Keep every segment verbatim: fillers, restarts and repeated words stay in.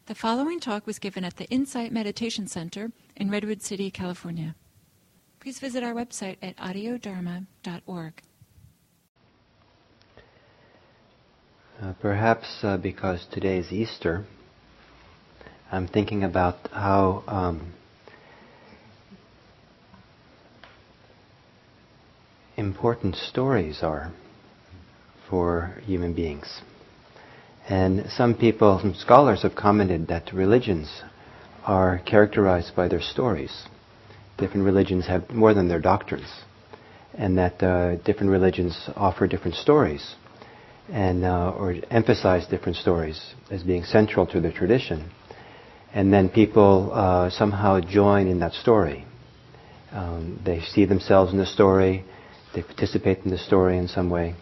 The following talk was given at the Insight Meditation Center in Redwood City, California. Please visit our website at audio dharma dot org. Uh, perhaps uh, because today is Easter, I'm thinking about how um, important stories are for human beings. And some people, some scholars have commented that religions are characterized by their stories. Different religions have more than their doctrines. And that uh, different religions offer different stories and uh, or emphasize different stories as being central to their tradition. And then people uh, somehow join in that story. Um, they see themselves in the story, they participate in the story in some way.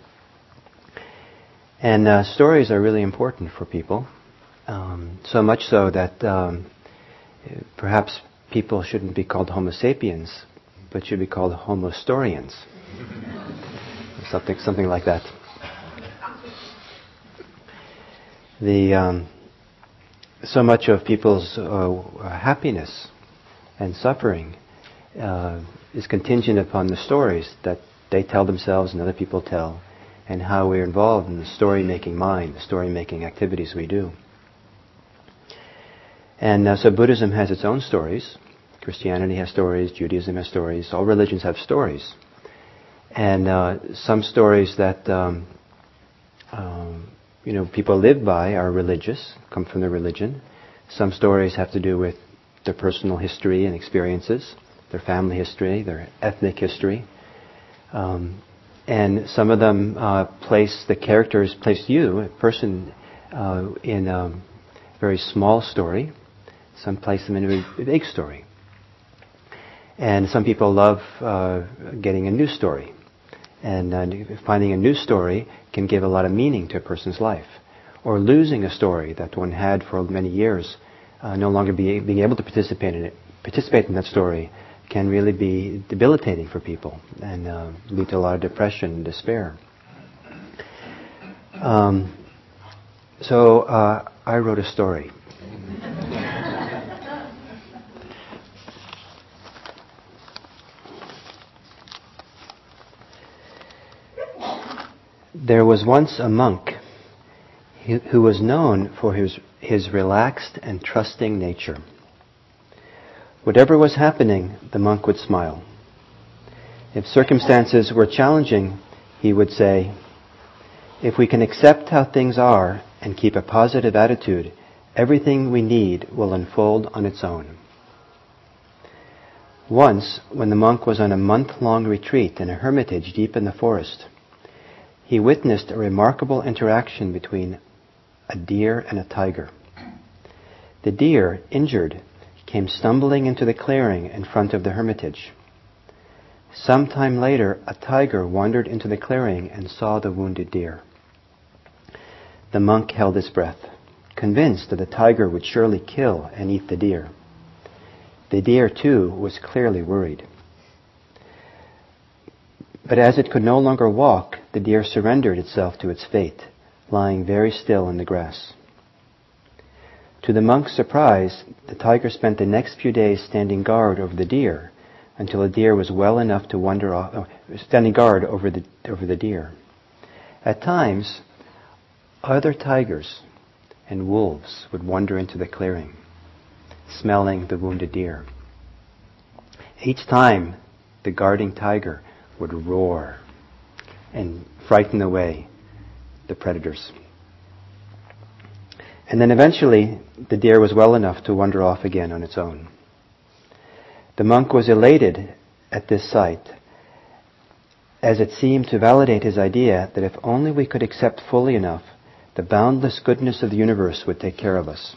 And uh, stories are really important for people, um, so much so that um, perhaps people shouldn't be called Homo sapiens, but should be called Homo storians. something, something like that. The um, so much of people's uh, happiness and suffering uh, is contingent upon the stories that they tell themselves and other people tell, and how we're involved in the story-making mind, the story-making activities we do. And uh, so Buddhism has its own stories. Christianity has stories. Judaism has stories. All religions have stories. And uh, some stories that um, um, you know people live by are religious, come from the religion. Some stories have to do with their personal history and experiences, their family history, their ethnic history. Um, And some of them uh, place the characters, place you, a person, uh, in a very small story. Some place them in a big story. And some people love uh, getting a new story. And uh, finding a new story can give a lot of meaning to a person's life. Or losing a story that one had for many years, uh, no longer be, being able to participate in it, participate in that story, can really be debilitating for people and uh, lead to a lot of depression and despair. Um, so uh, I wrote a story. There was once a monk who was known for his, his relaxed and trusting nature. Whatever was happening, the monk would smile. If circumstances were challenging, he would say, "If we can accept how things are and keep a positive attitude, everything we need will unfold on its own." Once, when the monk was on a month-long retreat in a hermitage deep in the forest, he witnessed a remarkable interaction between a deer and a tiger. The deer, injured, came stumbling into the clearing in front of the hermitage. Some time later, a tiger wandered into the clearing and saw the wounded deer. The monk held his breath, convinced that the tiger would surely kill and eat the deer. The deer, too, was clearly worried. But as it could no longer walk, the deer surrendered itself to its fate, lying very still in the grass. To the monk's surprise, the tiger spent the next few days standing guard over the deer until the deer was well enough to wander off, oh, standing guard over the, over the deer. At times, other tigers and wolves would wander into the clearing, smelling the wounded deer. Each time, the guarding tiger would roar and frighten away the predators. And then eventually, the deer was well enough to wander off again on its own. The monk was elated at this sight, as it seemed to validate his idea that if only we could accept fully enough, the boundless goodness of the universe would take care of us.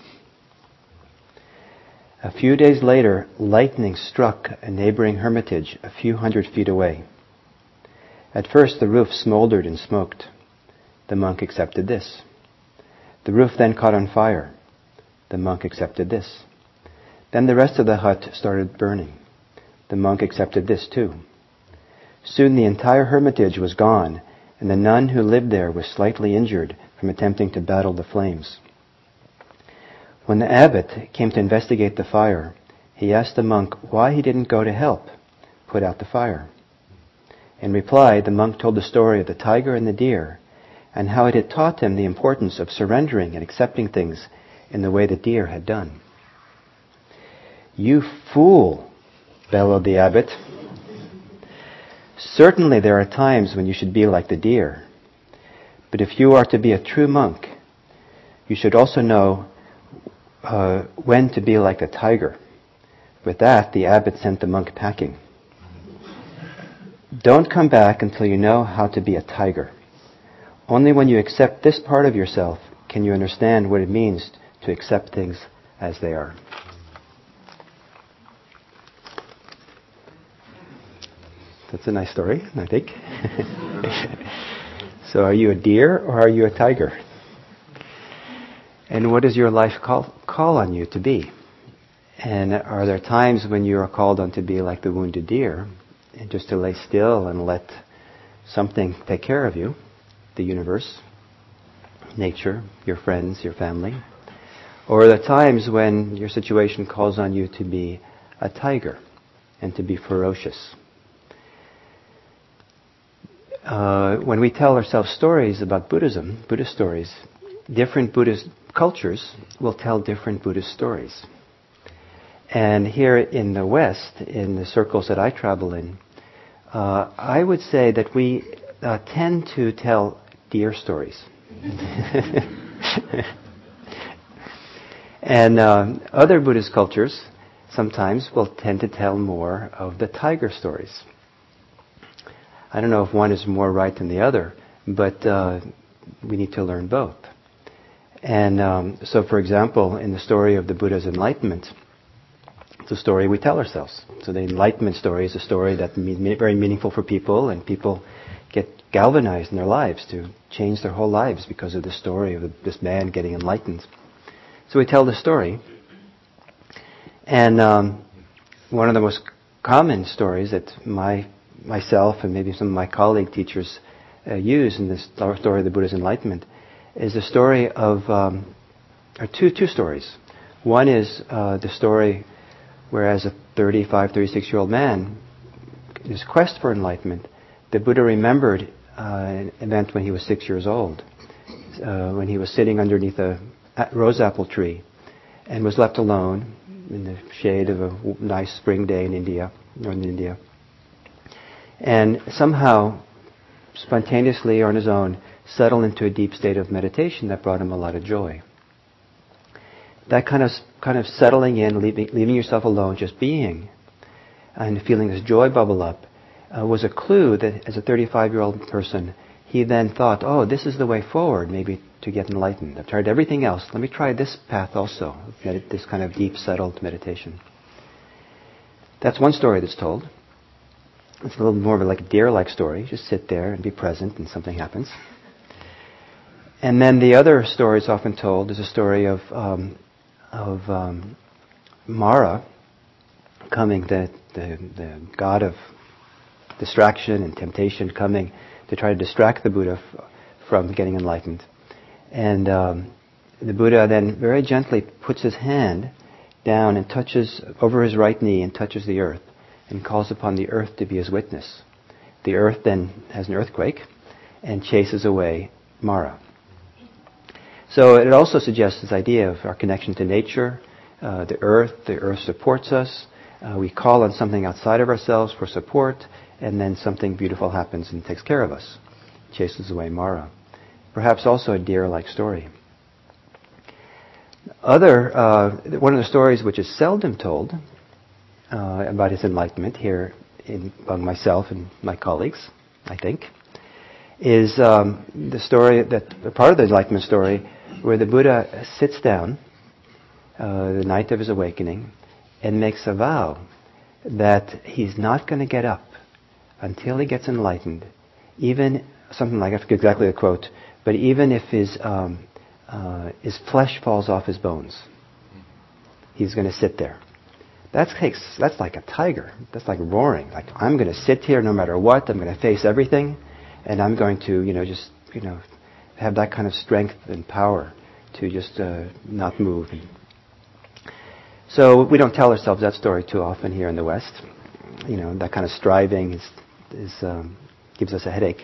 A few days later, lightning struck a neighboring hermitage a few hundred feet away. At first, the roof smoldered and smoked. The monk accepted this. The roof then caught on fire. The monk accepted this. Then the rest of the hut started burning. The monk accepted this too. Soon the entire hermitage was gone, and the nun who lived there was slightly injured from attempting to battle the flames. When the abbot came to investigate the fire, he asked the monk why he didn't go to help put out the fire. In reply, the monk told the story of the tiger and the deer, and how it had taught him the importance of surrendering and accepting things in the way the deer had done. "You fool," bellowed the abbot. "Certainly there are times when you should be like the deer. But if you are to be a true monk, you should also know uh, when to be like a tiger." With that, the abbot sent the monk packing. "Don't come back until you know how to be a tiger. Only when you accept this part of yourself can you understand what it means to accept things as they are." That's a nice story, I think. So are you a deer or are you a tiger? And what does your life call, call on you to be? And are there times when you are called on to be like the wounded deer, and just to lay still and let something take care of you, the universe, nature, your friends, your family? Or are there times when your situation calls on you to be a tiger and to be ferocious? Uh, when we tell ourselves stories about Buddhism, Buddhist stories, different Buddhist cultures will tell different Buddhist stories. And here in the West, in the circles that I travel in, uh, I would say that we uh, tend to tell deer stories. And um, other Buddhist cultures sometimes will tend to tell more of the tiger stories. I don't know if one is more right than the other, but uh, we need to learn both. And um, so, for example, in the story of the Buddha's enlightenment, it's a story we tell ourselves. So the enlightenment story is a story that's very meaningful for people, and people get galvanized in their lives to change their whole lives because of the story of this man getting enlightened. So we tell the story. And um, one of the most common stories that my myself and maybe some of my colleague teachers uh, use in this story of the Buddha's enlightenment is the story of, um, or two two stories. One is uh, the story where, as a thirty-five, thirty-six-year-old man, in his quest for enlightenment, the Buddha remembered uh, an event when he was six years old, uh, when he was sitting underneath a rose apple tree and was left alone in the shade of a nice spring day in India, northern India. And somehow, spontaneously or on his own, settled into a deep state of meditation that brought him a lot of joy. That kind of kind of settling in, leaving, leaving yourself alone, just being, and feeling this joy bubble up, uh, was a clue that as a thirty-five-year-old person, he then thought, oh, this is the way forward, maybe to get enlightened. I've tried everything else. Let me try this path also, this kind of deep, settled meditation. That's one story that's told. It's a little more of a, like a deer-like story. Just sit there and be present and something happens. And then the other story is often told is a story of um, of um, Mara coming, the, the the god of distraction and temptation, coming to try to distract the Buddha f- from getting enlightened. And um, the Buddha then very gently puts his hand down and touches over his right knee and touches the earth, and calls upon the earth to be his witness. The earth then has an earthquake and chases away Mara. So it also suggests this idea of our connection to nature, uh, the earth. The earth supports us. Uh, we call on something outside of ourselves for support, and then something beautiful happens and takes care of us, chases away Mara. Perhaps also a deer-like story. Other, uh, one of the stories which is seldom told Uh, about his enlightenment here in, among myself and my colleagues, I think, is um, the story that part of the enlightenment story where the Buddha sits down uh, the night of his awakening and makes a vow that he's not going to get up until he gets enlightened, even something like, I forget exactly the quote, but even if his um, uh, his flesh falls off his bones, he's going to sit there. That takes, that's like a tiger. That's like roaring. Like, I'm going to sit here no matter what. I'm going to face everything. And I'm going to, you know, just, you know, have that kind of strength and power to just uh, not move and So we don't tell ourselves that story too often here in the West. You know, that kind of striving is, is um, gives us a headache.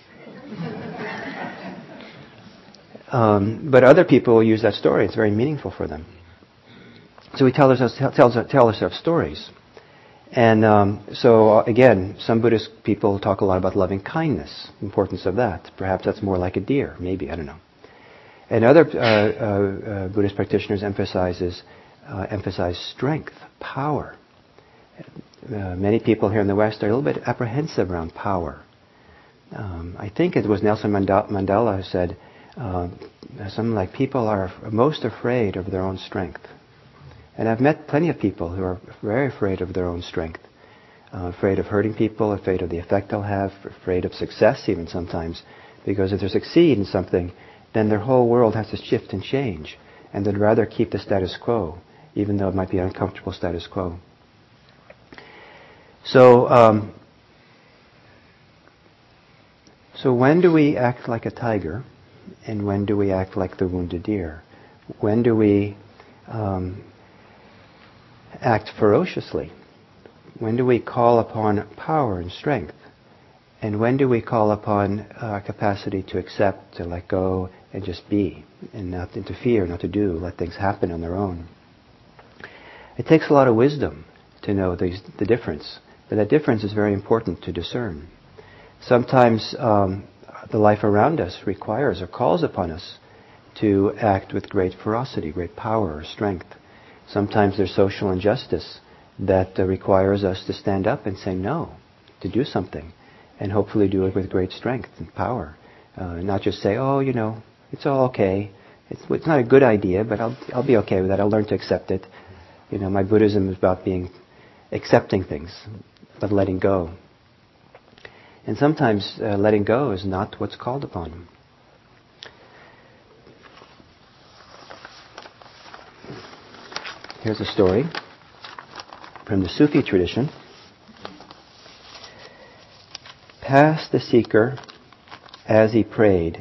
um, but other people use that story. It's very meaningful for them. So we tell ourselves, tell, tell ourselves stories. And um, so, uh, again, some Buddhist people talk a lot about loving kindness, the importance of that. Perhaps that's more like a deer, maybe, I don't know. And other uh, uh, uh, Buddhist practitioners emphasizes, uh, emphasize strength, power. Uh, many people here in the West are a little bit apprehensive around power. Um, I think it was Nelson Mandela who said, uh, something like, people are most afraid of their own strength. And I've met plenty of people who are very afraid of their own strength. Uh, afraid of hurting people, afraid of the effect they'll have, afraid of success even sometimes. Because if they succeed in something, then their whole world has to shift and change. And they'd rather keep the status quo, even though it might be an uncomfortable status quo. So, um, so when do we act like a tiger? And when do we act like the wounded deer? When do we um, act ferociously? When do we call upon power and strength? And when do we call upon our capacity to accept, to let go, and just be, and not interfere, not to do, let things happen on their own? It takes a lot of wisdom to know these, the difference, but that difference is very important to discern. Sometimes um, the life around us requires or calls upon us to act with great ferocity, great power or strength. Sometimes there's social injustice that uh, requires us to stand up and say no, to do something, and hopefully do it with great strength and power. Uh, not just say, oh, you know, it's all okay. It's, it's not a good idea, but I'll I'll be okay with that. I'll learn to accept it. You know, my Buddhism is about being accepting things, but letting go. And sometimes uh, letting go is not what's called upon. Here's a story from the Sufi tradition. Past the seeker, as he prayed,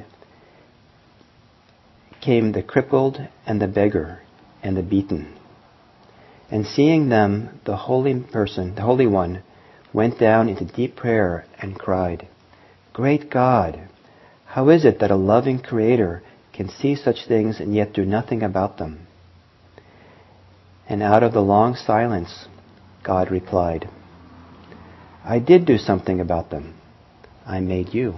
came the crippled and the beggar and the beaten. And seeing them, the holy person, the Holy One, went down into deep prayer and cried, "Great God, how is it that a loving Creator can see such things and yet do nothing about them?" And out of the long silence, God replied, "I did do something about them. I made you."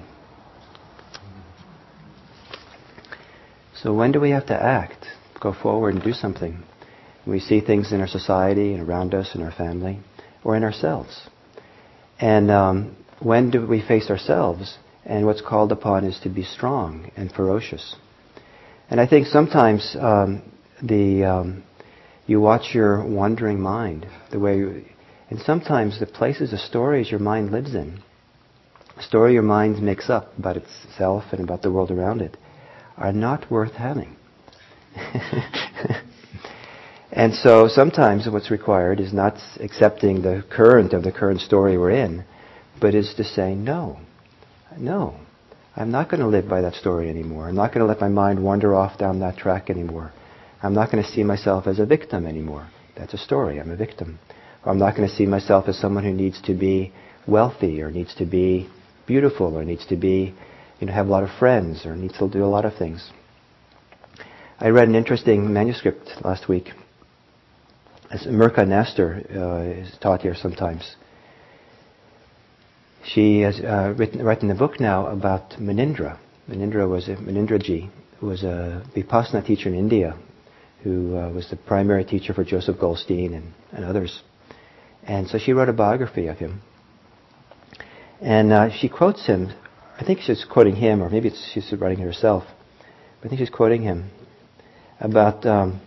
So when do we have to act, go forward and do something? We see things in our society and around us, in our family, or in ourselves. And um, when do we face ourselves? And what's called upon is to be strong and ferocious. And I think sometimes um, the um, you watch your wandering mind, the way, you, and sometimes the places, the stories your mind lives in, the story your mind makes up about itself and about the world around it, are not worth having. And so sometimes what's required is not accepting the current of the current story we're in, but is to say, no, no, I'm not going to live by that story anymore. I'm not going to let my mind wander off down that track anymore. I'm not going to see myself as a victim anymore. That's a story, I'm a victim. Or I'm not going to see myself as someone who needs to be wealthy or needs to be beautiful or needs to be, you know, have a lot of friends or needs to do a lot of things. I read an interesting manuscript last week. As Mirka Nestor uh, is taught here sometimes. She has uh, written, written a book now about Munindra. Munindra was a, Munindraji was a Vipassana teacher in India who uh, was the primary teacher for Joseph Goldstein and, and others. And so she wrote a biography of him. And uh, she quotes him, I think she's quoting him, or maybe it's, she's writing it herself, but I think she's quoting him about um,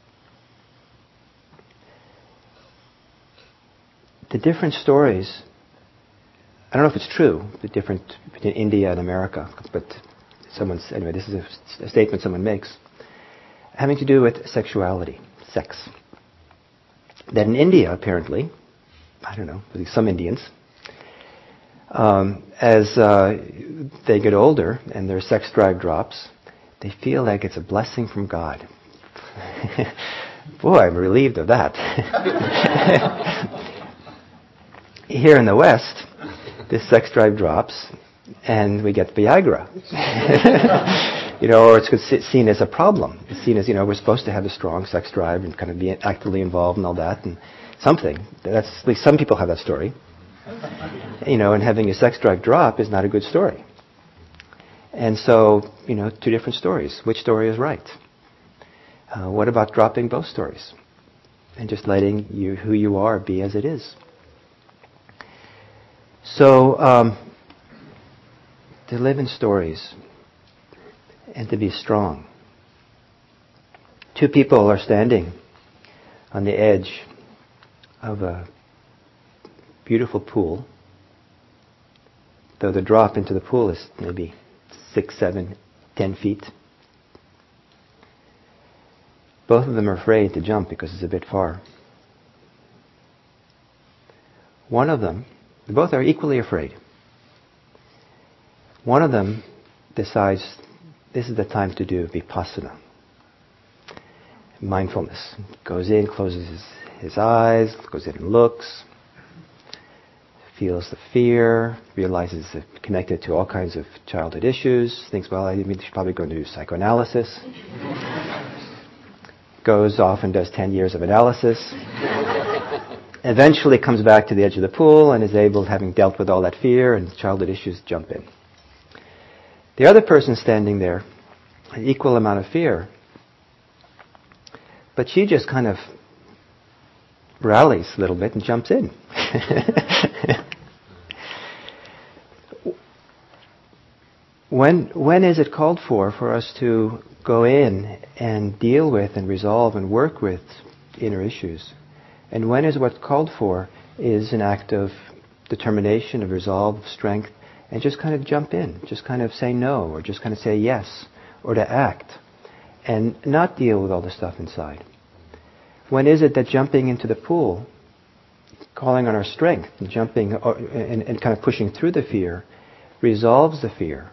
the different stories. I don't know if it's true, the difference between India and America, but someone's, anyway, this is a, a statement someone makes, having to do with sexuality, sex. That in India, apparently, I don't know, at least some Indians, um, as uh, they get older and their sex drive drops, they feel like it's a blessing from God. Boy, I'm relieved of that. Here in the West, this sex drive drops, and we get Viagra. You know, or it's seen as a problem. It's seen as, you know, we're supposed to have a strong sex drive and kind of be actively involved and all that, and something. That's, at least some people have that story. You know, and having a sex drive drop is not a good story. And so, you know, two different stories. Which story is right? Uh, what about dropping both stories? And just letting you, who you are, be as it is. So, um, to live in stories and to be strong. Two people are standing on the edge of a beautiful pool, though the drop into the pool is maybe six, seven, ten feet. Both of them are afraid to jump because it's a bit far. One of them, both are equally afraid. One of them decides this is the time to do vipassana. Mindfulness. Goes in, closes his, his eyes, goes in and looks, feels the fear, realizes it's connected to all kinds of childhood issues, thinks, well, I should probably go and do psychoanalysis. Goes off and does ten years of analysis. Eventually comes back to the edge of the pool and is able, having dealt with all that fear and childhood issues, jump in. The other person standing there, an equal amount of fear, but she just kind of rallies a little bit and jumps in. when when is it called for for us to go in and deal with and resolve and work with inner issues? And when is what's called for is an act of determination, of resolve, of strength, and just kind of jump in, just kind of say no, or just kind of say yes, or to act, and not deal with all the stuff inside. When is it that jumping into the pool, calling on our strength, and jumping or, and, and kind of pushing through the fear, resolves the fear?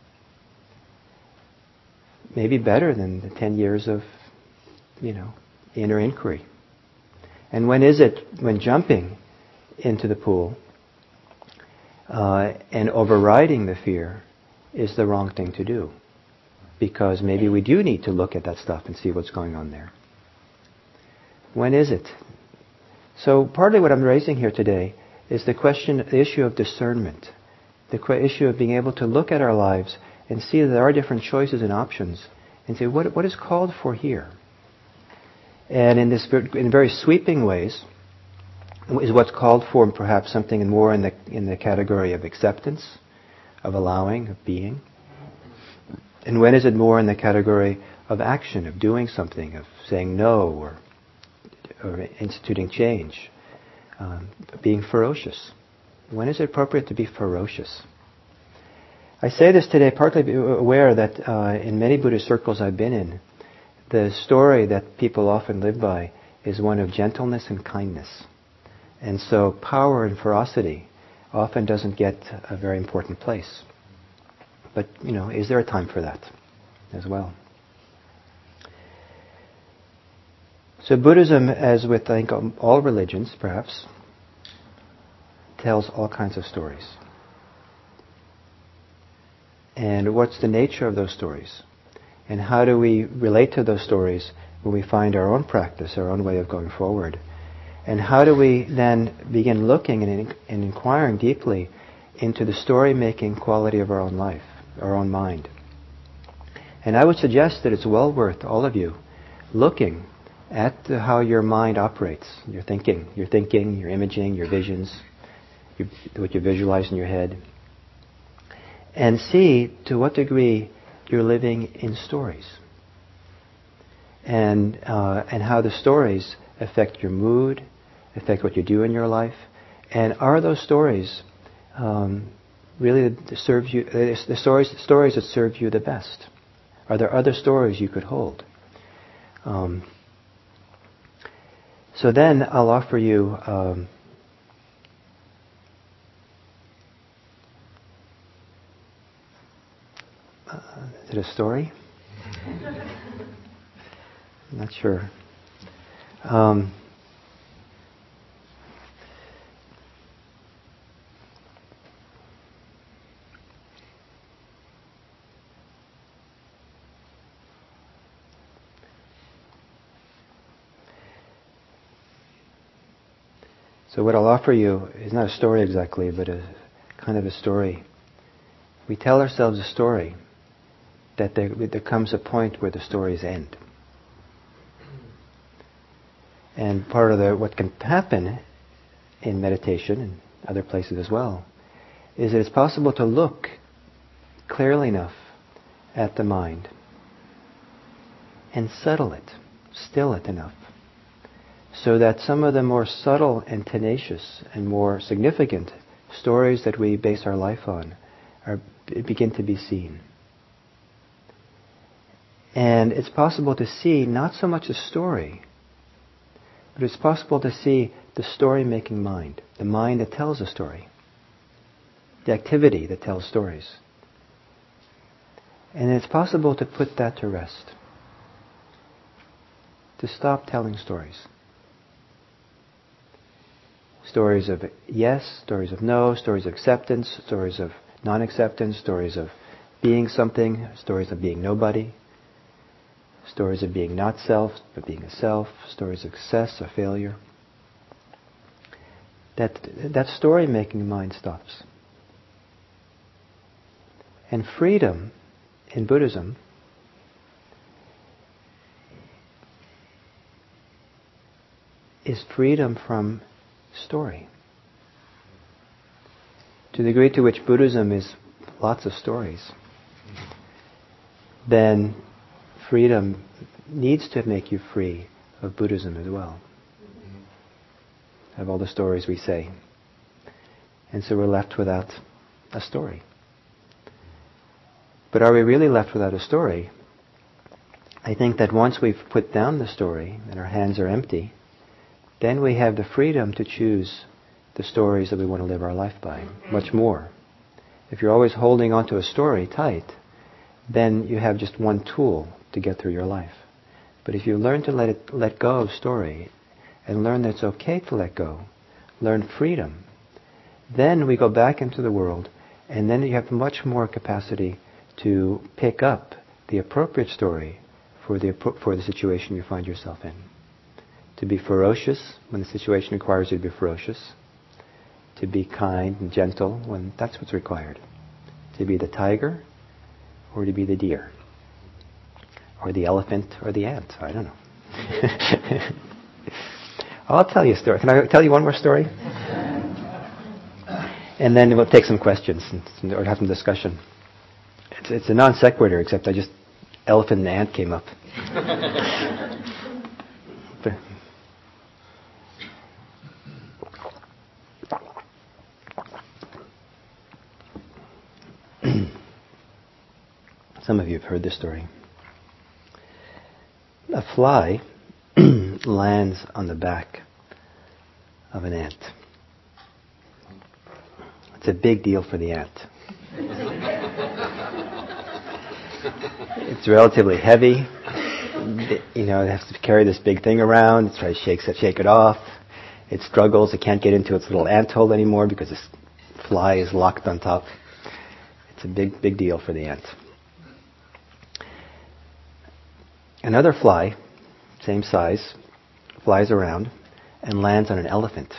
Maybe better than the ten years of, you know, inner inquiry. And when is it, when jumping into the pool uh, and overriding the fear is the wrong thing to do? Because maybe we do need to look at that stuff and see what's going on there. When is it? So partly what I'm raising here today is the question, the issue of discernment, the qu- issue of being able to look at our lives and see that there are different choices and options, and say, what what is called for here? And in this, in very sweeping ways, is what's called for perhaps something more in the in the category of acceptance, of allowing, of being. And when is it more in the category of action, of doing something, of saying no, or or instituting change, um, being ferocious? When is it appropriate to be ferocious? I say this today partly aware that uh, in many Buddhist circles I've been in, the story that people often live by is one of gentleness and kindness. And so power and ferocity often doesn't get a very important place. But, you know, is there a time for that as well? So Buddhism, as with I think all religions perhaps, tells all kinds of stories. And what's the nature of those stories? And how do we relate to those stories when we find our own practice, our own way of going forward? And how do we then begin looking and, and inquiring deeply into the story-making quality of our own life, our own mind? And I would suggest that it's well worth all of you looking at the, how your mind operates, your thinking, your thinking, your imaging, your visions, your, what you visualize in your head, and see to what degree you're living in stories, and uh, and how the stories affect your mood, affect what you do in your life, and are those stories um, really that serve you? Uh, the stories, the stories that serve you the best. Are there other stories you could hold? Um, so then I'll offer you. Um, Uh, is it a story? I'm not sure. Um, So what I'll offer you is not a story exactly, but a kind of a story. We tell ourselves a story that there, there comes a point where the stories end. And part of the, what can happen in meditation and other places as well is that it's possible to look clearly enough at the mind and settle it, still it enough, so that some of the more subtle and tenacious and more significant stories that we base our life on are, begin to be seen. And it's possible to see not so much a story, but it's possible to see the story-making mind, the mind that tells a story, the activity that tells stories. And it's possible to put that to rest, to stop telling stories. Stories of yes, stories of no, stories of acceptance, stories of non-acceptance, stories of being something, stories of being nobody, stories of being not self, but being a self, stories of success or failure. That, that story-making mind stops. And freedom in Buddhism is freedom from story. To the degree to which Buddhism is lots of stories, then freedom needs to make you free of Buddhism as well. Of all the stories we say. And so we're left without a story. But are we really left without a story? I think that once we've put down the story and our hands are empty, then we have the freedom to choose the stories that we want to live our life by, much more. If you're always holding onto a story tight, then you have just one tool to get through your life. But if you learn to let it let go of story and learn that it's okay to let go, learn freedom, then we go back into the world, and then you have much more capacity to pick up the appropriate story for the for the situation you find yourself in. To be ferocious when the situation requires you to be ferocious. To be kind and gentle when that's what's required. To be the tiger or to be the deer. Or the elephant or the ant. I don't know. I'll tell you a story. Can I tell you one more story? And then we'll take some questions and, or have some discussion. It's, it's a non sequitur, except I just, elephant and ant came up. Some of you have heard this story. A fly lands on the back of an ant. It's a big deal for the ant. It's relatively heavy. You know, it has to carry this big thing around. It tries to shake it, shake it off. It struggles. It can't get into its little ant hole anymore because this fly is locked on top. It's a big, big deal for the ant. Another fly, same size, flies around and lands on an elephant.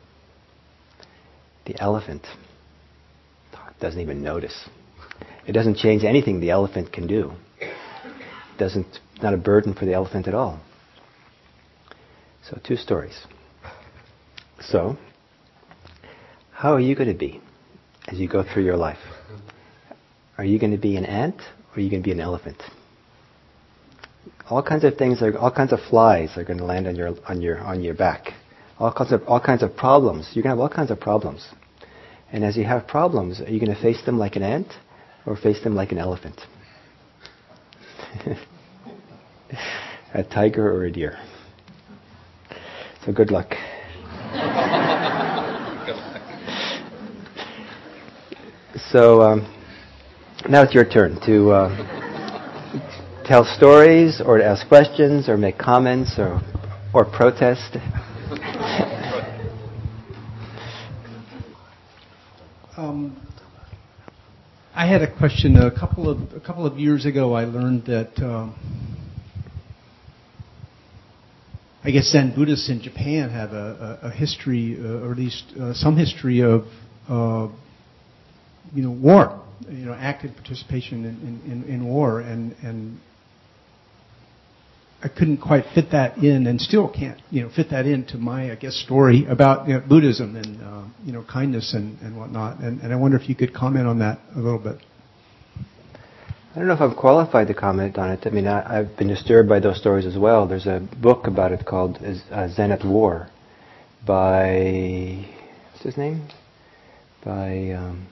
The elephant doesn't even notice. It doesn't change anything the elephant can do. It doesn't, not a burden for the elephant at all. So two stories. So, how are you going to be as you go through your life? Are you going to be an ant or are you going to be an elephant? All kinds of things, are, all kinds of flies are going to land on your on your on your back. All kinds of all kinds of problems. You're going to have all kinds of problems. And as you have problems, are you going to face them like an ant or face them like an elephant? A tiger or a deer? So good luck. So um, now it's your turn to uh, tell stories or to ask questions or make comments or or protest? um, I had a question. A couple of a couple of years ago, I learned that um, I guess Zen Buddhists in Japan have a, a, a history, uh, or at least uh, some history of uh, you know war, you know, active participation in, in, in war, and and I couldn't quite fit that in, and still can't, you know, fit that into my, I guess, story about, you know, Buddhism and, uh, you know, kindness and, and whatnot. And, and I wonder if you could comment on that a little bit. I don't know if I'm qualified to comment on it. I mean, I, I've been disturbed by those stories as well. There's a book about it called uh, Zen at War by, what's his name? By, um,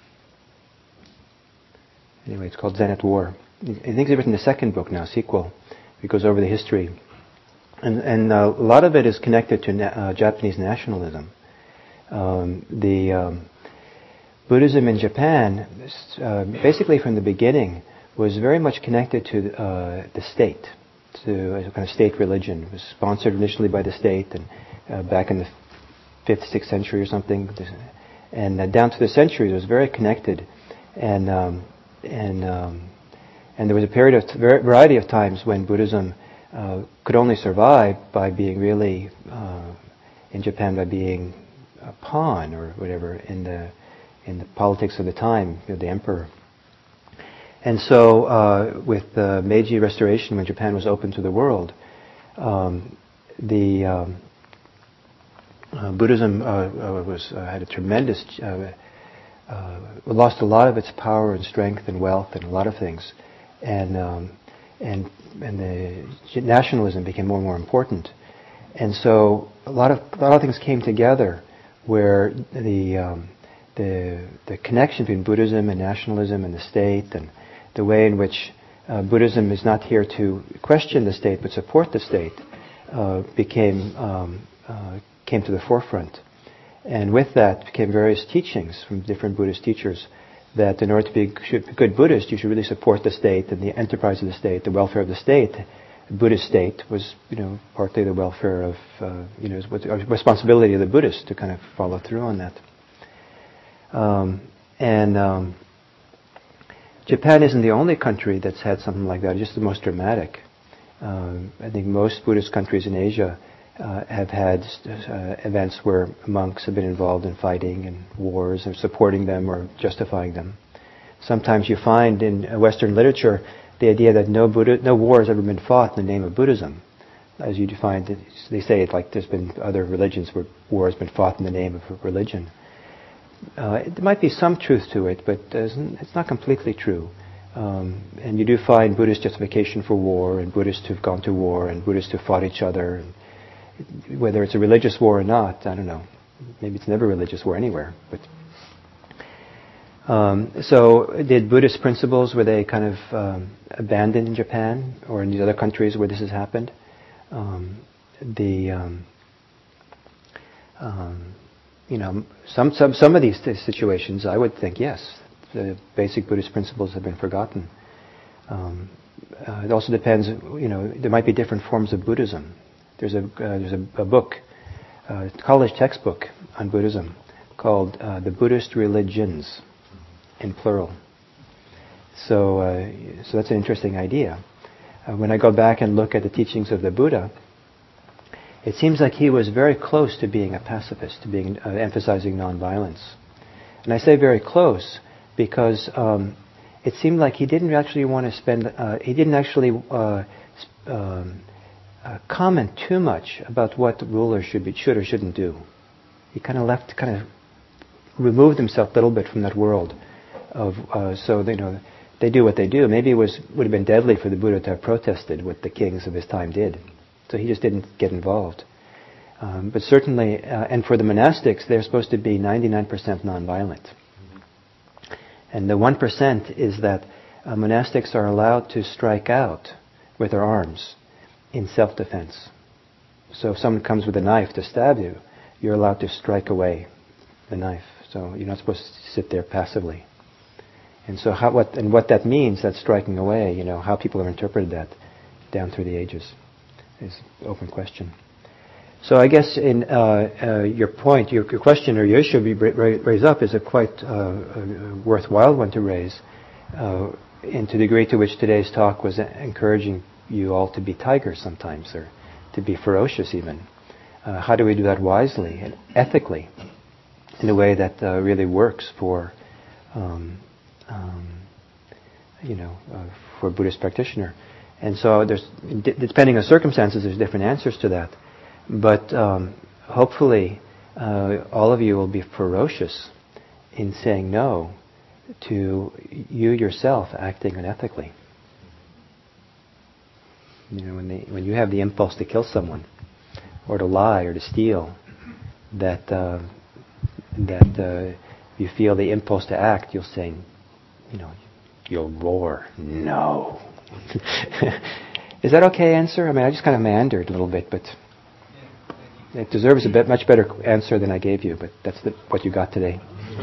anyway, it's called Zen at War. I think he's written the second book now, sequel. It goes over the history. And, and uh, a lot of it is connected to na- uh, Japanese nationalism. Um, the um, Buddhism in Japan, uh, basically from the beginning, was very much connected to uh, the state, to a kind of state religion. It was sponsored initially by the state, and uh, back in the fifth, sixth century or something, and uh, down to the centuries, it was very connected, and um, and um, and there was a period of t- variety of times when Buddhism uh, could only survive by being really uh, in Japan by being a pawn or whatever in the in the politics of the time, you know, the emperor. And so, uh, with the Meiji Restoration, when Japan was open to the world, um, the um, uh, Buddhism uh, uh, was uh, had a tremendous uh, uh, lost a lot of its power and strength and wealth and a lot of things, and um, and and the nationalism became more and more important, and so a lot of a lot of things came together where the um, the the connection between Buddhism and nationalism and the state, and the way in which uh, Buddhism is not here to question the state but support the state, uh, became um, uh, came to the forefront. And with that came various teachings from different Buddhist teachers that in order to be a good Buddhist, you should really support the state and the enterprise of the state, the welfare of the state. The Buddhist state was, you know, partly the welfare of, uh, you know, the responsibility of the Buddhists to kind of follow through on that. Um, and um, Japan isn't the only country that's had something like that, it's just the most dramatic. Um, I think most Buddhist countries in Asia uh, have had uh, events where monks have been involved in fighting and wars, and supporting them or justifying them. Sometimes you find in Western literature the idea that no Buddha, no war has ever been fought in the name of Buddhism. As you find, they say it like there's been other religions where war has been fought in the name of religion. Uh, there might be some truth to it, but it's not completely true. Um, and you do find Buddhist justification for war, and Buddhists who've gone to war, and Buddhists who've fought each other. And whether it's a religious war or not, I don't know. Maybe it's never a religious war anywhere. But um, so, did Buddhist principles, were they kind of um, abandoned in Japan or in these other countries where this has happened? Um, the um, um, You know, some, some some of these situations, I would think, yes, the basic Buddhist principles have been forgotten. Um, uh, it also depends, you know, there might be different forms of Buddhism. There's a uh, there's a, a book, a college textbook on Buddhism called uh, The Buddhist Religions, in plural. So, uh, so that's an interesting idea. Uh, when I go back and look at the teachings of the Buddha, it seems like he was very close to being a pacifist, to being uh, emphasizing nonviolence. And I say very close because um, it seemed like he didn't actually want to spend, uh, he didn't actually uh, um, uh, comment too much about what the rulers should be, should or shouldn't do. He kind of left, kind of removed himself a little bit from that world of, uh, so you know, they do what they do. Maybe it was would have been deadly for the Buddha to have protested what the kings of his time did. So he just didn't get involved. Um, but certainly, uh, and for the monastics, they're supposed to be ninety-nine percent nonviolent. And the one percent is that uh, monastics are allowed to strike out with their arms in self-defense. So if someone comes with a knife to stab you, you're allowed to strike away the knife. So you're not supposed to sit there passively. And so how, what, and what that means, that striking away, you know, how people have interpreted that down through the ages is an open question. So I guess in uh, uh, your point, your, your question or your issue you ra- raise up is a quite uh, a worthwhile one to raise, uh, in to the degree to which today's talk was encouraging you all to be tigers sometimes, or to be ferocious even. Uh, how do we do that wisely and ethically, in a way that uh, really works for, um, um, you know, uh, for a Buddhist practitioner? And so there's, d- depending on circumstances, there's different answers to that. But um, hopefully, uh, all of you will be ferocious in saying no to you yourself acting unethically. You know, when they, when you have the impulse to kill someone, or to lie, or to steal, that uh, that uh, you feel the impulse to act, you'll say, you know, you'll roar, no. Is that okay answer? I mean, I just kind of meandered a little bit, but it deserves a bit much better answer than I gave you, but that's the, what you got today.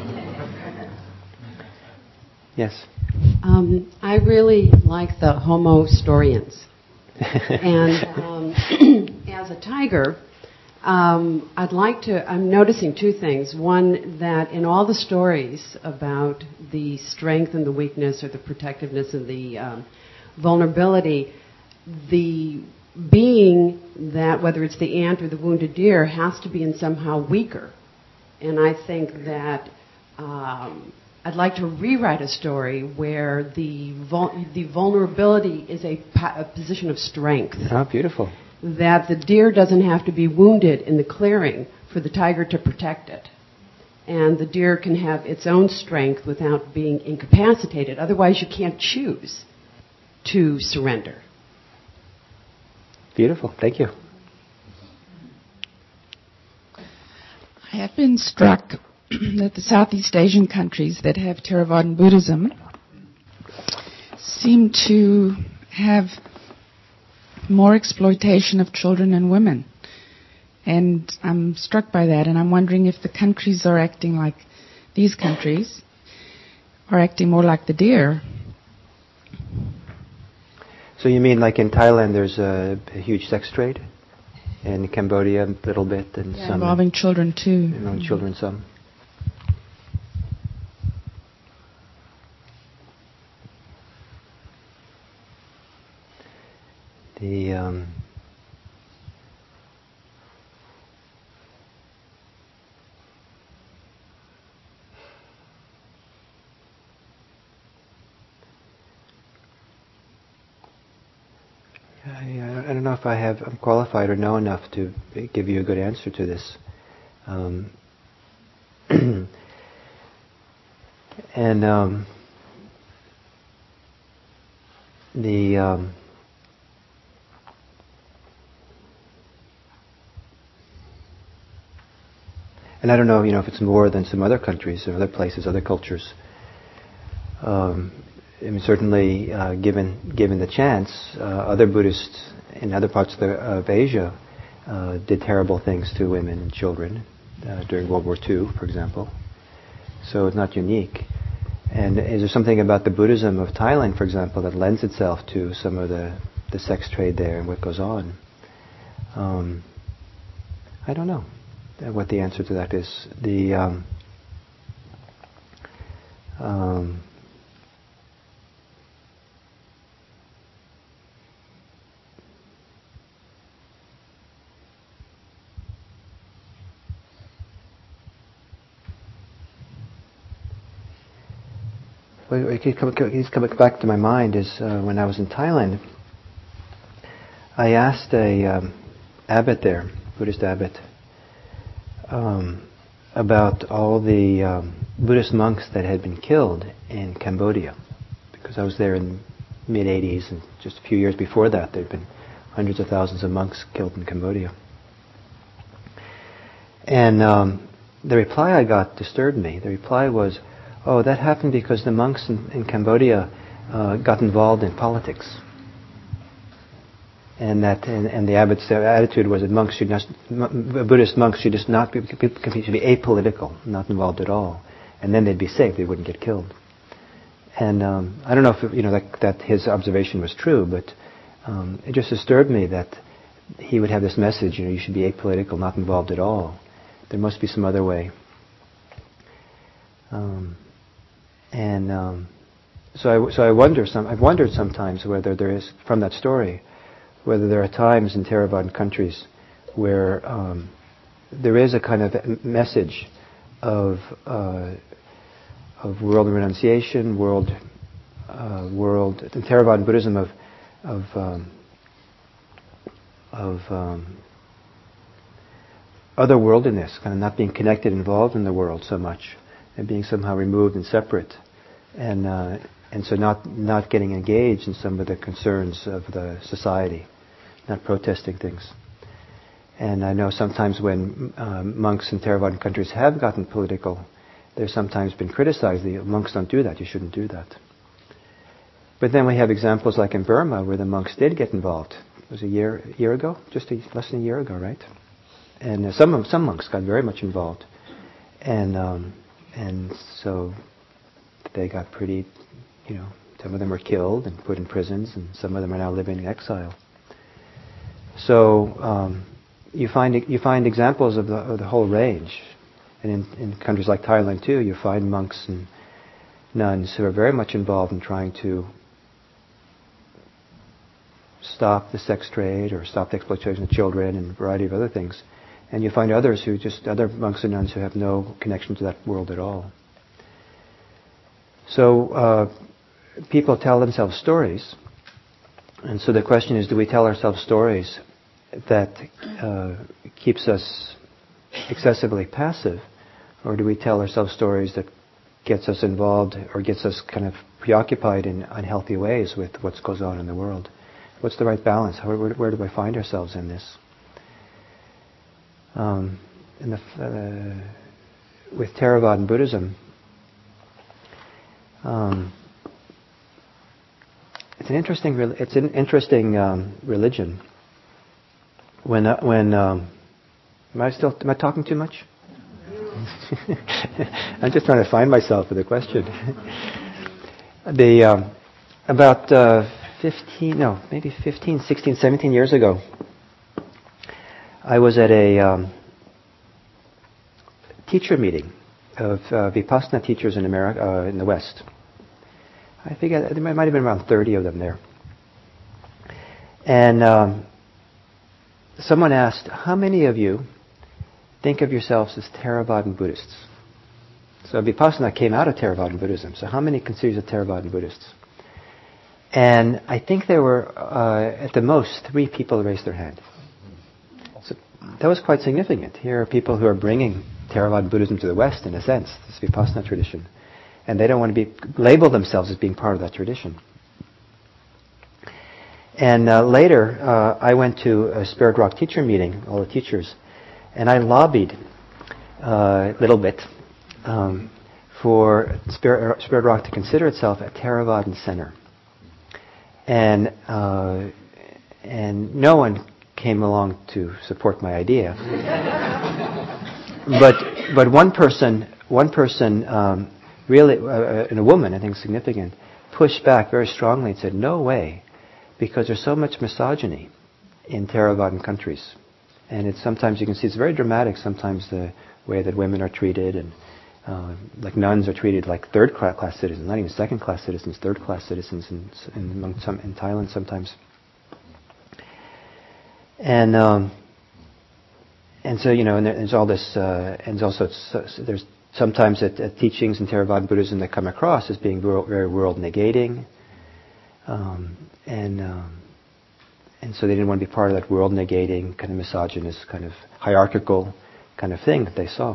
Yes? Um, I really like the Homo Storians. And um, as a tiger, um, I'd like to, I'm noticing two things. One, that in all the stories about the strength and the weakness, or the protectiveness and the um, vulnerability, the being that, whether it's the ant or the wounded deer, has to be in somehow weaker. And I think that um, I'd like to rewrite a story where the vul- the vulnerability is a, pa- a position of strength. Oh, beautiful. That the deer doesn't have to be wounded in the clearing for the tiger to protect it. And the deer can have its own strength without being incapacitated. Otherwise, you can't choose to surrender. Beautiful. Thank you. I have been struck that the Southeast Asian countries that have Theravadan Buddhism seem to have more exploitation of children and women. And I'm struck by that, and I'm wondering if the countries are acting like these countries, are acting more like the deer. So you mean like in Thailand there's a, a huge sex trade? In Cambodia a little bit, and Yeah, some involving children too. Involving Mm-hmm. children some. The um, I, I don't know if I have I'm qualified or know enough to give you a good answer to this. Um, and um, the um, and I don't know, you know, if it's more than some other countries or other places, other cultures. Um, I mean, certainly, uh, given given the chance, uh, other Buddhists in other parts of, the, of Asia uh, did terrible things to women and children uh, during World War Two, for example. So it's not unique. And is there something about the Buddhism of Thailand, for example, that lends itself to some of the, the sex trade there and what goes on? Um, I don't know what the answer to that is. The um, um, What keeps coming back to my mind is uh, when I was in Thailand, I asked a um, abbot there, Buddhist abbot, um, about all the um, Buddhist monks that had been killed in Cambodia, because I was there in the mid eighties, and just a few years before that there had been hundreds of thousands of monks killed in Cambodia. And um, the reply I got disturbed me. The reply was, oh, that happened because the monks in, in Cambodia uh, got involved in politics. And that, and, and the abbot's attitude was that monks should not, Buddhist monks should just not be, should be apolitical, not involved at all. And then they'd be safe; they wouldn't get killed. And um, I don't know if you know that, that his observation was true, but um, it just disturbed me that he would have this message, you know, you should be apolitical, not involved at all. There must be some other way. Um, and um, so, I, so I wonder. Some, I've wondered sometimes whether there is, from that story, whether there are times in Theravadan countries where um, there is a kind of message of uh, of world renunciation, world uh, world in Theravadan Buddhism of of um, of um, otherworldliness, kind of not being connected, involved in the world so much, and being somehow removed and separate, and uh, and so not not getting engaged in some of the concerns of the society, not protesting things. And I know sometimes when um, monks in Theravadan countries have gotten political, they've sometimes been criticized. The monks don't do that. You shouldn't do that. But then we have examples like in Burma where the monks did get involved. It was a year a year ago, just a, less than a year ago, right? And uh, some some monks got very much involved, and um, and so they got pretty, you know, some of them were killed and put in prisons, and some of them are now living in exile. So um, you find you find examples of the of the whole range, and in, in countries like Thailand too, you find monks and nuns who are very much involved in trying to stop the sex trade or stop the exploitation of children and a variety of other things. And you find others who just, other monks and nuns who have no connection to that world at all. So uh, people tell themselves stories. And so the question is, do we tell ourselves stories that uh, keeps us excessively passive? Or do we tell ourselves stories that gets us involved or gets us kind of preoccupied in unhealthy ways with what goes on in the world? What's the right balance? Where, where, where do we find ourselves in this? Um, in the, uh, with Theravadan Buddhism, um, it's an interesting. It's an interesting um, religion. When uh, when um, am I still am I talking too much? I'm just trying to find myself with a question. the um, about uh, fifteen, no, maybe fifteen, sixteen, seventeen years ago, I was at a um, teacher meeting of uh, Vipassana teachers in America, uh, in the West. I think there might have been around thirty of them there. And um, someone asked, how many of you think of yourselves as Theravadan Buddhists? So Vipassana came out of Theravadan Buddhism. So how many consider yourselves Theravadan Buddhists? And I think there were, uh, at the most, three people raised their hand. So that was quite significant. Here are people who are bringing Theravadan Buddhism to the West, in a sense, this Vipassana tradition. And they don't want to be label themselves as being part of that tradition. And uh, later, uh, I went to a Spirit Rock teacher meeting, all the teachers, and I lobbied uh, a little bit um, for Spirit, Spirit Rock to consider itself a Theravadan center. And uh, and no one came along to support my idea. but but one person one person um, really uh, and a woman, I think significant, pushed back very strongly and said, no way, because there's so much misogyny in Theravadan countries. And it's sometimes, you can see, it's very dramatic sometimes, the way that women are treated, and uh, like nuns are treated like third-class citizens, not even second-class citizens, third-class citizens in, in, among some, in Thailand sometimes. And um, and so, you know, and there's all this, uh, and there's also, so, so there's sometimes that uh, teachings in Theravadan Buddhism that come across as being world, very world-negating, um, and um, and so they didn't want to be part of that world-negating, kind of misogynist, kind of hierarchical kind of thing that they saw.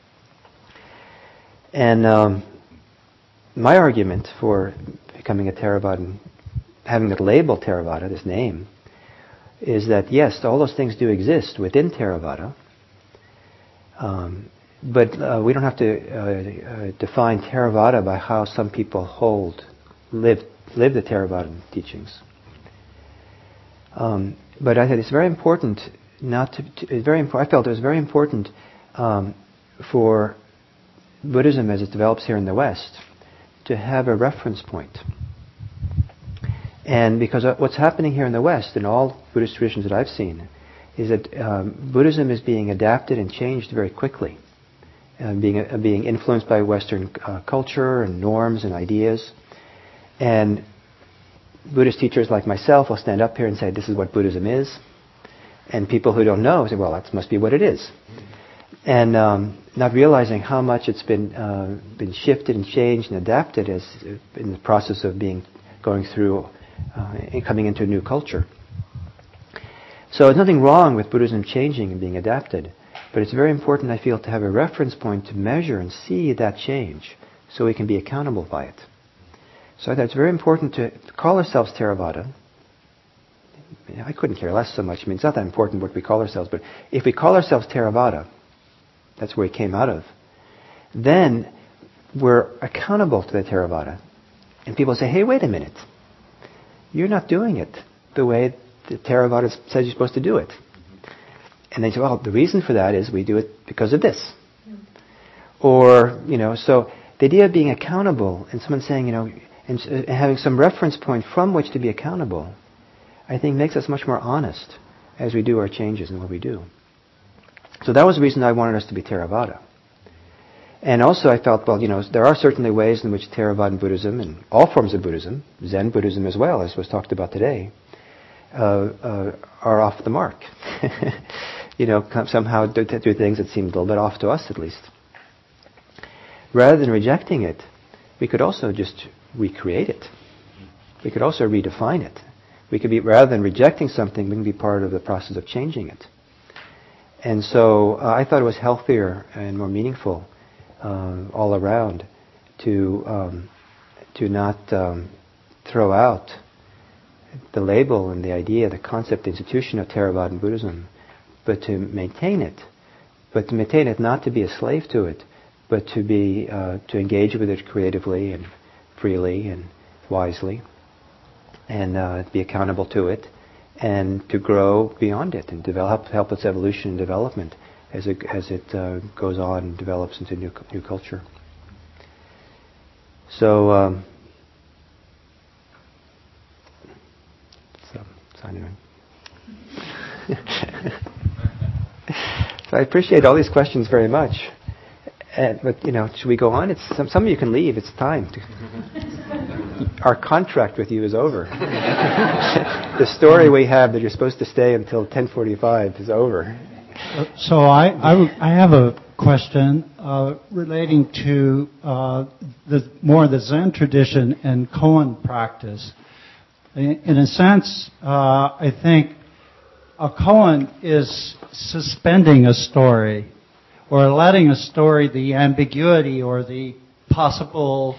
And um, my argument for becoming a Theravadan, having the label Theravada, this name, is that yes, all those things do exist within Theravada, um, but uh, we don't have to uh, uh, define Theravada by how some people hold, live, live the Theravadan teachings. Um, but I said it's very important not to. to it's very important. I felt it was very important um, for Buddhism, as it develops here in the West, to have a reference point. And because what's happening here in the West, in all Buddhist traditions that I've seen, is that um, Buddhism is being adapted and changed very quickly, uh, being uh, being influenced by Western uh, culture and norms and ideas. And Buddhist teachers like myself will stand up here and say, this is what Buddhism is. And people who don't know say, well, that must be what it is. And um, not realizing how much it's been uh, been shifted and changed and adapted as in the process of being going through uh, and coming into a new culture. So there's nothing wrong with Buddhism changing and being adapted, but it's very important, I feel, to have a reference point to measure and see that change so we can be accountable by it. So I thought it's very important to call ourselves Theravada. I couldn't care less so much. I mean, it's not that important what we call ourselves, but if we call ourselves Theravada, that's where we came out of, then we're accountable to the Theravada. And people say, hey, wait a minute. You're not doing it the way the Theravada says you're supposed to do it. And they say, well, the reason for that is we do it because of this. Or, you know, so the idea of being accountable and someone saying, you know, and, and having some reference point from which to be accountable, I think makes us much more honest as we do our changes in what we do. So that was the reason I wanted us to be Theravada. And also I felt, well, you know, there are certainly ways in which Theravada Buddhism and all forms of Buddhism, Zen Buddhism as well, as was talked about today, uh, uh, are off the mark. You know, somehow do, do things that seem a little bit off to us at least. Rather than rejecting it, we could also just recreate it. We could also redefine it. We could be, rather than rejecting something, we can be part of the process of changing it. And so uh, I thought it was healthier and more meaningful uh, all around to um, to not um, throw out the label and the idea, the concept, the institution of Theravada Buddhism, but to maintain it. But to maintain it, not to be a slave to it, but to be uh, to engage with it creatively and freely and wisely, and uh, be accountable to it, and to grow beyond it and develop, help its evolution and development as it as it uh, goes on and develops into new new culture. So, um, so, so anyway. So I appreciate all these questions very much. And, but, you know, should we go on? It's some, some of you can leave. It's time. To, our contract with you is over. The story we have that you're supposed to stay until ten forty-five is over. So I, I, I have a question uh, relating to uh, the more the Zen tradition and koan practice. In, in a sense, uh, I think a koan is suspending a story, or letting a story, the ambiguity or the possible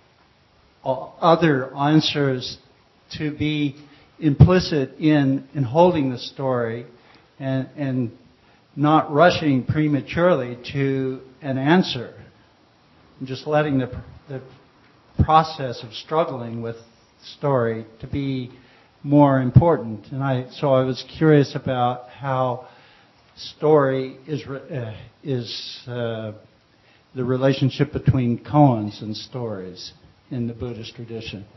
other answers to be implicit in, in holding the story and, and not rushing prematurely to an answer. Just letting the, the process of struggling with the story to be more important. And I, so I was curious about how story is uh, is uh, the relationship between koans and stories in the Buddhist tradition.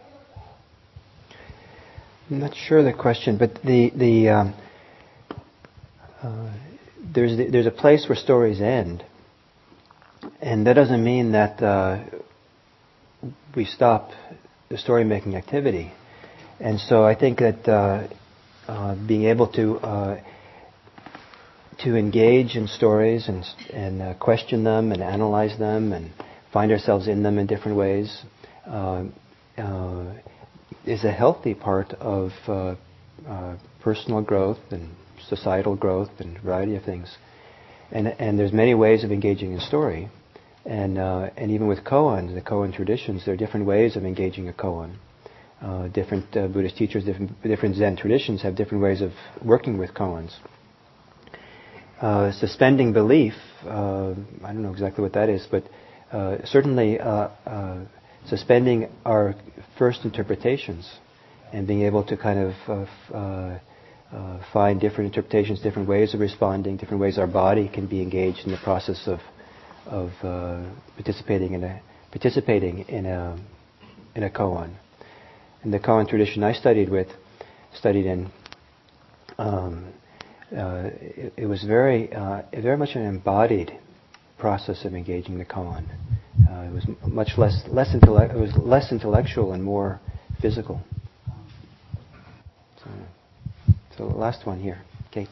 I'm not sure the question, but the the um, uh, there's the, there's a place where stories end, and that doesn't mean that uh, we stop the story making activity. And so I think that uh, uh, being able to uh, to engage in stories and and uh, question them and analyze them and find ourselves in them in different ways uh, uh, is a healthy part of uh, uh, personal growth and societal growth and a variety of things. And and there's many ways of engaging in story, and uh, and even with koans, the koan traditions, there are different ways of engaging a koan. Uh, different uh, Buddhist teachers, different, different Zen traditions have different ways of working with koans. Uh, suspending belief, uh, I don't know exactly what that is, but uh, certainly uh, uh, suspending our first interpretations and being able to kind of uh, f- uh, uh, find different interpretations, different ways of responding, different ways our body can be engaged in the process of of uh, participating in a participating in a in a koan. in the koan tradition I studied with, studied in, um, uh, it, it was very, uh, very much an embodied process of engaging the koan. Uh, it was m- much less, less intellect. It was less intellectual and more physical. So, so the last one here, Kate.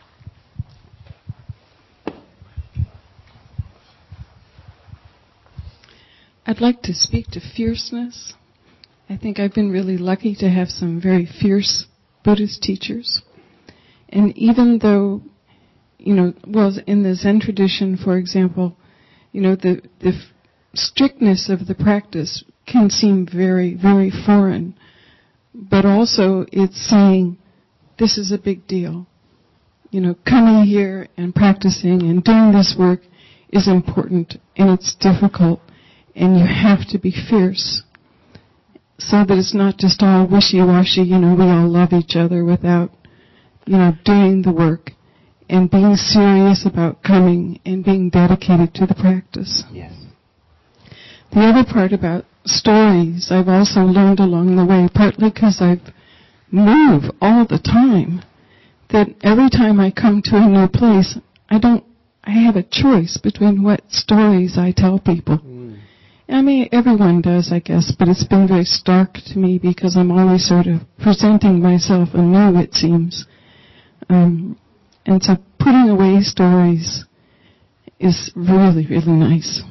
I'd like to speak to fierceness. I think I've been really lucky to have some very fierce Buddhist teachers. And even though, you know, well, in the Zen tradition, for example, you know, the, the f- strictness of the practice can seem very, very foreign. But also it's saying, this is a big deal. You know, coming here and practicing and doing this work is important and it's difficult. And you have to be fierce so that it's not just all wishy-washy, you know, we all love each other without, you know, doing the work and being serious about coming and being dedicated to the practice. Yes. The other part about stories I've also learned along the way, partly because I move all the time, that every time I come to a new place, I don't, I have a choice between what stories I tell people. Mm. I mean, everyone does, I guess, but it's been very stark to me because I'm always sort of presenting myself anew, it seems. Um, and so putting away stories is really, really nice.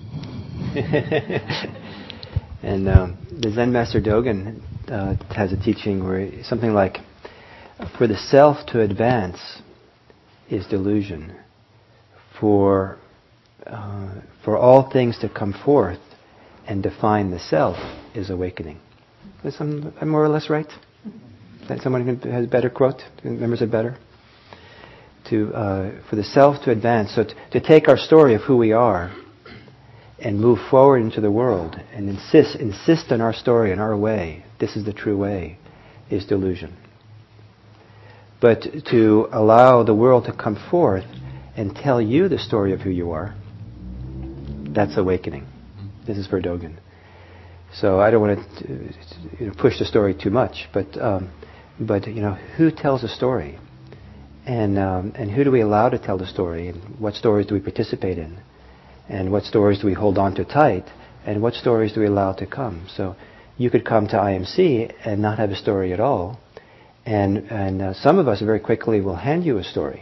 And um, the Zen Master Dogen uh, has a teaching where something like, for the self to advance is delusion. For, uh, for all things to come forth and define the self is awakening. Is some, I'm more or less right? Is that someone who has a better quote? Remembers it better? To uh, for the self to advance, so t- to take our story of who we are and move forward into the world and insist insist on our story and our way. This is the true way, is delusion. But to allow the world to come forth and tell you the story of who you are, that's awakening. This is for Dogen. So I don't want to you know, push the story too much, but um, but you know, who tells a story, and um, and who do we allow to tell the story, and what stories do we participate in, and what stories do we hold on to tight, and what stories do we allow to come? So you could come to I M C and not have a story at all, and and uh, some of us very quickly will hand you a story.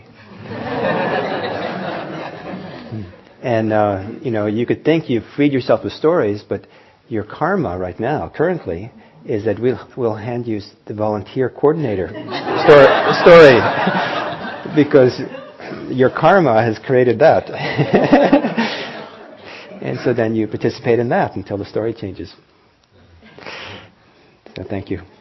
And, uh, you know, you could think you've freed yourself with stories, but your karma right now, currently, is that we'll, we'll hand you the volunteer coordinator story, story because your karma has created that. And so then you participate in that until the story changes. So thank you.